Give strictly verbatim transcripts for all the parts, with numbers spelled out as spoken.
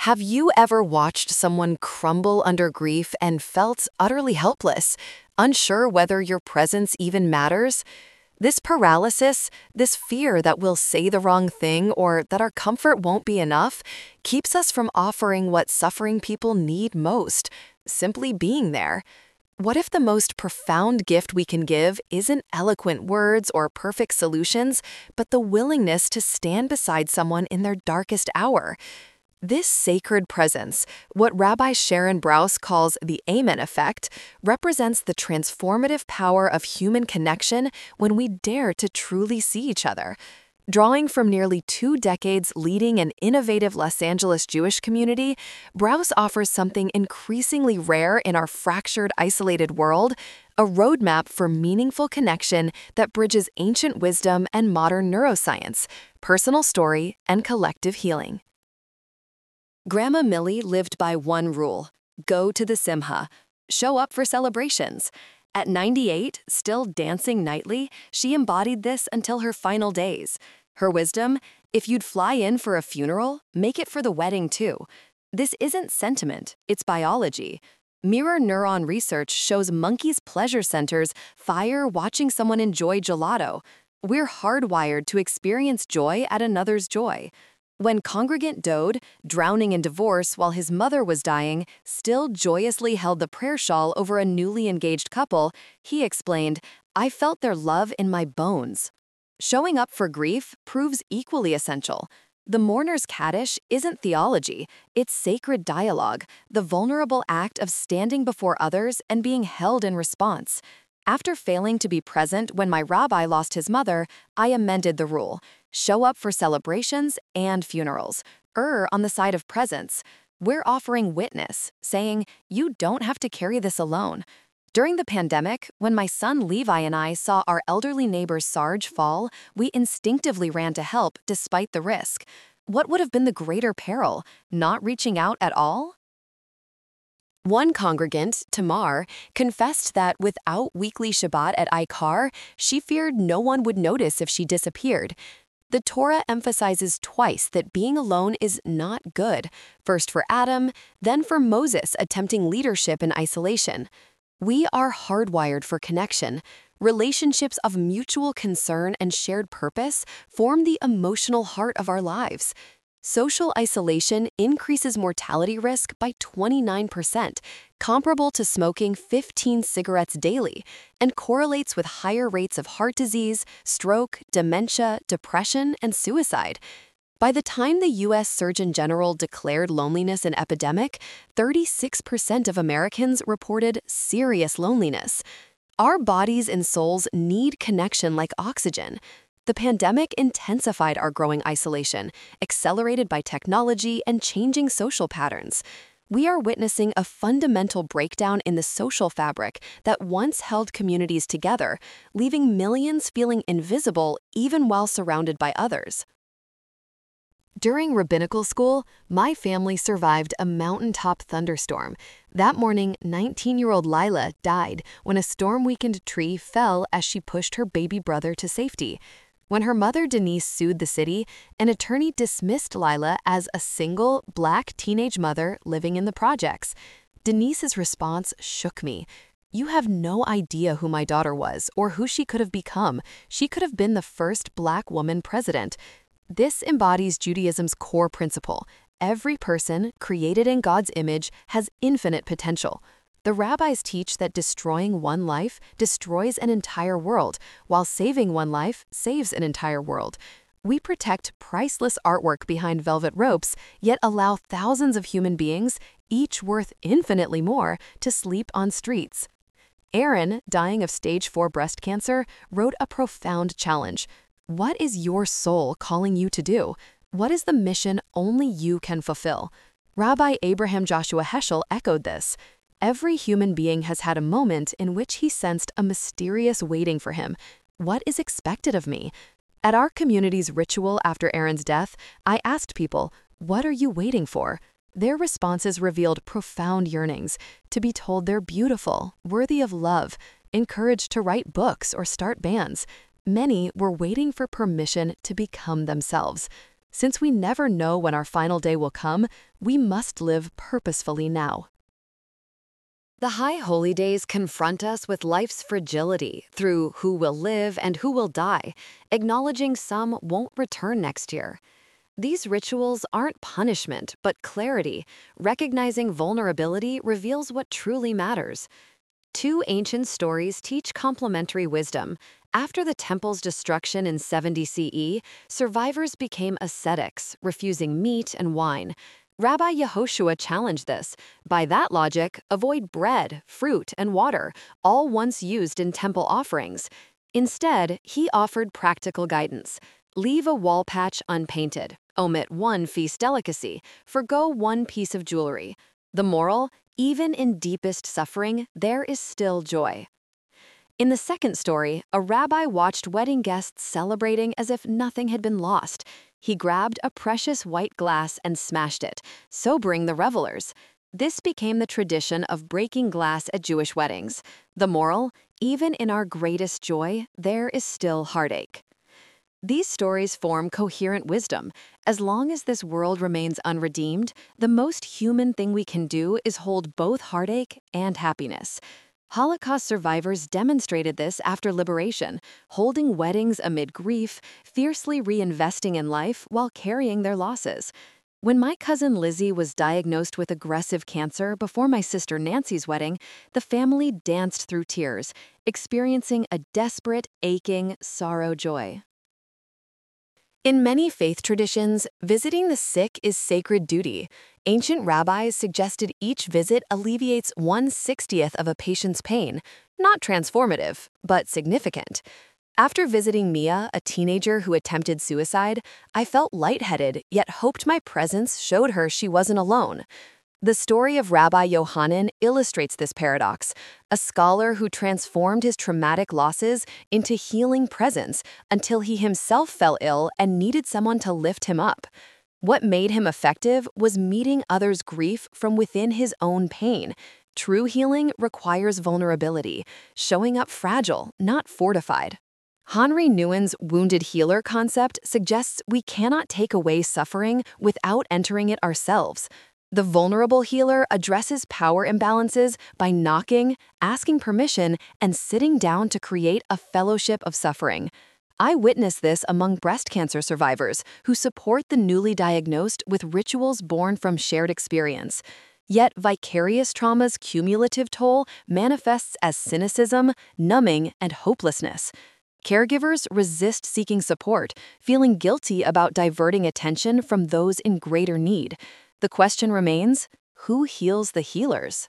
Have you ever watched someone crumble under grief and felt utterly helpless, unsure whether your presence even matters? This paralysis, this fear that we'll say the wrong thing or that our comfort won't be enough, keeps us from offering what suffering people need most, simply being there. What if the most profound gift we can give isn't eloquent words or perfect solutions, but the willingness to stand beside someone in their darkest hour? This sacred presence, what Rabbi Sharon Brous calls the Amen effect, represents the transformative power of human connection when we dare to truly see each other. Drawing from nearly two decades leading an innovative Los Angeles Jewish community, Brous offers something increasingly rare in our fractured, isolated world, a roadmap for meaningful connection that bridges ancient wisdom and modern neuroscience, personal story, and collective healing. Grandma Millie lived by one rule: go to the Simcha, show up for celebrations. At ninety-eight, still dancing nightly, she embodied this until her final days. Her wisdom: if you'd fly in for a funeral, make it for the wedding too. This isn't sentiment, it's biology. Mirror neuron research shows monkeys' pleasure centers fire watching someone enjoy gelato. We're hardwired to experience joy at another's joy. When Congregant Dode, drowning in divorce while his mother was dying, still joyously held the prayer shawl over a newly engaged couple, he explained, "I felt their love in my bones." Showing up for grief proves equally essential. The mourner's Kaddish isn't theology, it's sacred dialogue, the vulnerable act of standing before others and being held in response. After failing to be present when my rabbi lost his mother, I amended the rule: show up for celebrations and funerals. Err on the side of presence. We're offering witness, saying, you don't have to carry this alone. During the pandemic, when my son Levi and I saw our elderly neighbor Sarge fall, we instinctively ran to help despite the risk. What would have been the greater peril, not reaching out at all? One congregant, Tamar, confessed that without weekly Shabbat at Ikar, she feared no one would notice if she disappeared. The Torah emphasizes twice that being alone is not good, first for Adam, then for Moses attempting leadership in isolation. We are hardwired for connection. Relationships of mutual concern and shared purpose form the emotional heart of our lives. Social isolation increases mortality risk by twenty-nine percent, comparable to smoking fifteen cigarettes daily, and correlates with higher rates of heart disease, stroke, dementia, depression, and suicide. By the time the U S Surgeon General declared loneliness an epidemic, thirty-six percent of Americans reported serious loneliness. Our bodies and souls need connection like oxygen. The pandemic intensified our growing isolation, accelerated by technology and changing social patterns. We are witnessing a fundamental breakdown in the social fabric that once held communities together, leaving millions feeling invisible even while surrounded by others. During rabbinical school, my family survived a mountaintop thunderstorm. That morning, nineteen-year-old Lila died when a storm-weakened tree fell as she pushed her baby brother to safety. When her mother Denise sued the city, an attorney dismissed Lila as a single, black teenage mother living in the projects. Denise's response shook me. "You have no idea who my daughter was or who she could have become. She could have been the first black woman president." This embodies Judaism's core principle. Every person, created in God's image, has infinite potential. The rabbis teach that destroying one life destroys an entire world, while saving one life saves an entire world. We protect priceless artwork behind velvet ropes, yet allow thousands of human beings, each worth infinitely more, to sleep on streets. Aaron, dying of stage four breast cancer, wrote a profound challenge. What is your soul calling you to do? What is the mission only you can fulfill? Rabbi Abraham Joshua Heschel echoed this. Every human being has had a moment in which he sensed a mysterious waiting for him. What is expected of me? At our community's ritual after Aaron's death, I asked people, what are you waiting for? Their responses revealed profound yearnings, to be told they're beautiful, worthy of love, encouraged to write books or start bands. Many were waiting for permission to become themselves. Since we never know when our final day will come, we must live purposefully now. The high holy days confront us with life's fragility through who will live and who will die, acknowledging some won't return next year. These rituals aren't punishment, but clarity. Recognizing vulnerability reveals what truly matters. Two ancient stories teach complementary wisdom. After the temple's destruction in seventy C E, survivors became ascetics, refusing meat and wine. Rabbi Yehoshua challenged this. By that logic, avoid bread, fruit, and water, all once used in temple offerings. Instead, he offered practical guidance. Leave a wall patch unpainted. Omit one feast delicacy. Forgo one piece of jewelry. The moral? Even in deepest suffering, there is still joy. In the second story, a rabbi watched wedding guests celebrating as if nothing had been lost. He grabbed a precious white glass and smashed it, sobering the revelers. This became the tradition of breaking glass at Jewish weddings. The moral? Even in our greatest joy, there is still heartache. These stories form coherent wisdom. As long as this world remains unredeemed, the most human thing we can do is hold both heartache and happiness. Holocaust survivors demonstrated this after liberation, holding weddings amid grief, fiercely reinvesting in life while carrying their losses. When my cousin Lizzie was diagnosed with aggressive cancer before my sister Nancy's wedding, the family danced through tears, experiencing a desperate, aching sorrow-joy. In many faith traditions, visiting the sick is sacred duty. Ancient rabbis suggested each visit alleviates one sixtieth of a patient's pain, not transformative, but significant. After visiting Mia, a teenager who attempted suicide, I felt lightheaded, yet hoped my presence showed her she wasn't alone. The story of Rabbi Yohanan illustrates this paradox, a scholar who transformed his traumatic losses into healing presence until he himself fell ill and needed someone to lift him up. What made him effective was meeting others' grief from within his own pain. True healing requires vulnerability, showing up fragile, not fortified. Henri Nouwen's wounded healer concept suggests we cannot take away suffering without entering it ourselves. The vulnerable healer addresses power imbalances by knocking, asking permission, and sitting down to create a fellowship of suffering. I witnessed this among breast cancer survivors who support the newly diagnosed with rituals born from shared experience. Yet vicarious trauma's cumulative toll manifests as cynicism, numbing, and hopelessness. Caregivers resist seeking support, feeling guilty about diverting attention from those in greater need. The question remains, who heals the healers?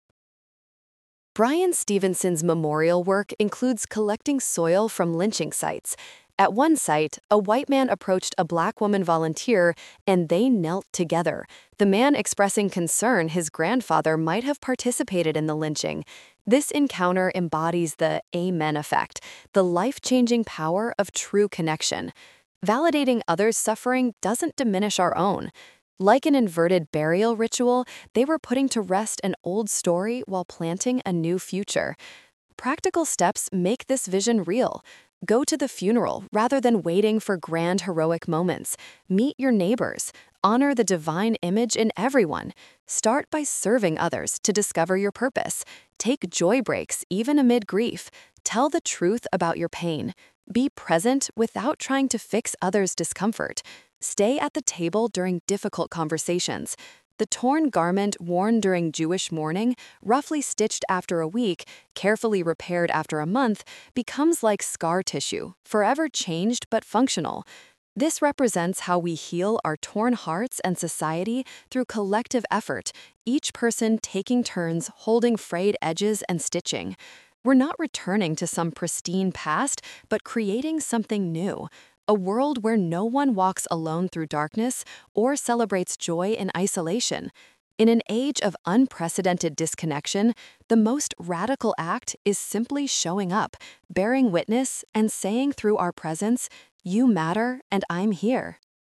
Bryan Stevenson's memorial work includes collecting soil from lynching sites. At one site, a white man approached a black woman volunteer, and they knelt together, the man expressing concern his grandfather might have participated in the lynching. This encounter embodies the amen effect, the life-changing power of true connection. Validating others' suffering doesn't diminish our own. Like an inverted burial ritual, they were putting to rest an old story while planting a new future. Practical steps make this vision real. Go to the funeral rather than waiting for grand heroic moments. Meet your neighbors. Honor the divine image in everyone. Start by serving others to discover your purpose. Take joy breaks even amid grief. Tell the truth about your pain. Be present without trying to fix others' discomfort. Stay at the table during difficult conversations. The torn garment worn during Jewish mourning, roughly stitched after a week, carefully repaired after a month, becomes like scar tissue, forever changed but functional. This represents how we heal our torn hearts and society through collective effort, each person taking turns holding frayed edges and stitching. We're not returning to some pristine past, but creating something new. A world where no one walks alone through darkness or celebrates joy in isolation. In an age of unprecedented disconnection, the most radical act is simply showing up, bearing witness, and saying through our presence, "You matter and I'm here."